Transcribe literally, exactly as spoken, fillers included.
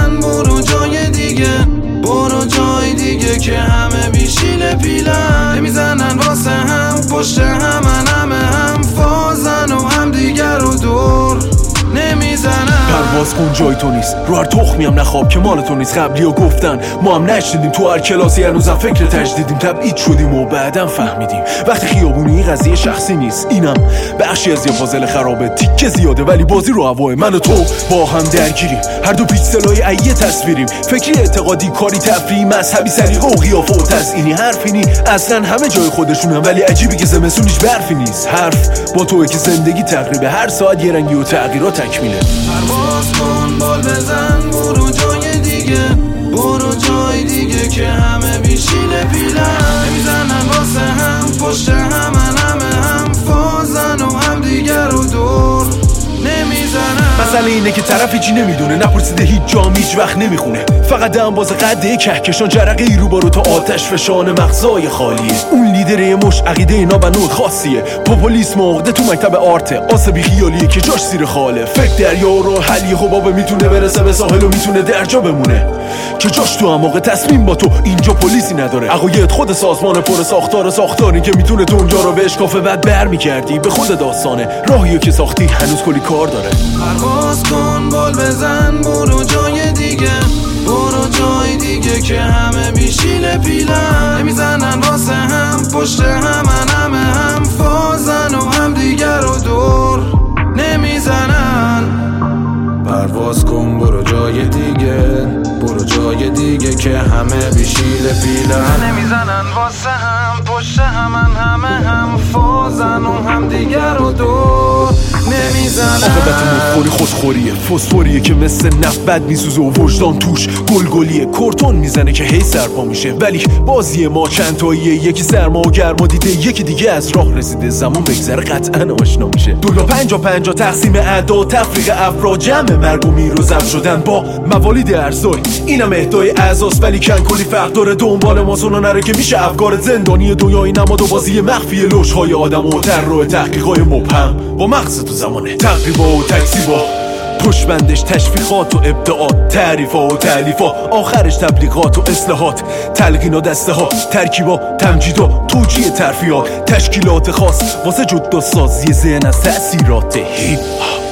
بزن برو جای دیگه، برو جای دیگه که همه بیشیل پیلن. نمیزنن واسه هم پشت همن، همه هم فازن و هم دیگر رو دور نمیزنن. پرواز کن جای تو نیست، رو هر تخمی هم نخواب که مال تو نیست. قبلی ها گفتن ما هم نشدیدیم، تو هر کلاسی هنوزم فکر تجدیدیم. تبعید شدیم و بعدم فهمیدیم وقتی خیابونی قضیه شخصی نیست. اینم بخشی از یه پازل خرابه، تیکه زیاده ولی بازی رو هواه. من و تو با هم درگیریم، هر دو پیکسلای ایه تصویریم. فکری، اعتقادی، کاری، تفریحی، مذهبی، سلیقه و قیافه و تزئینی. حرفی نی اصلا همه جای خودشونن، ولی عجیبی که زمستونش برفی نیست. حرف با توئه که زندگی تقریبه، هر ساعت یه رنگی و تغییرات تکمیله. پرواز کن بال بزن برو جای دیگه، برو جای دیگه که همه بیشیل پیلن. نمیزنن واسه هم پشت همن، همه هم فازن و هم دیگر رو دور نمیزنن. مسئله اینه که طرف هیچی نمیدونه، نپرسیده هیچ جام هیچ وقت نمیخونه. فقط دنباز قده کهکشان، جرقه ای رو بارو تا آتش فشان مغزای خالیه. اون لیدر مش عقیده اینا بنود خاصیه، پوپولیسم عقده تو مکتب آرته. آسبی خیالیه که جاش زیر خاله، فکر دریا و حلی حبابه. میتونه برسه به ساحل و میتونه درجا بمونه که جاش تو اماق تصمیم با تو. اینجا پلیسی نداره، عقاید خود سازمان پر ساختار ساختاری که میتونه تو اونجا رو به اشکاف بعد برمیگردی به خود داستانه. راهیو که ساختی هنوز کلی کار داره. پرواز کن بال بزن برو جای دیگه، برو جای دیگه که همه بیشیل پیلن. نمیزنن واسه هم پشت همن، همه هم فازن و هم دیگر رو دور نمیزنن. پرواز کن برو جای دیگه، برو جای دیگه که همه بیشیل پیلن. نمیزنن واسه هم پشت همن، همه هم فازن و هم دیگر رو دور نمیزنن. عاقبت مخوری خودخوریه، فسفوریه که مثل نفت بد میسوزه و وجدان توش گلگلیه. کورتون میزنه که هی سرپا میشه، ولی بازی ما چند تاییه. یکی سرما و گرما دیده، یکی دیگه از راه رسیده. زمان بگذره قطعا آشنا میشه. دو یا پنجا پنجا تقسیم اعداد، تفریق افراد، جمع مرگ و میر و ضبط شدن با موالید ارزایی. اینم اهدای اعزاست ولی کن کلی فرق داره. دنبال ما سونا نره که میشه افکار زندانی دنیای نماد و بازی مخفی لوش‌های آدم و طراح تحقیقای مبهم با مغز تو زمانه. تقریبا و تکسیبا، پشبندش تشویقات و ابداعات، تعریفا و تعلیفا، آخرش تبلیغات و اصلاحات، تلقین و دسته ها، ترکیبا، تمجید و توجیه ترفیعات، تشکیلات خاص واسه جدا سازی ذهن از تأثیرات هیپ هاپ.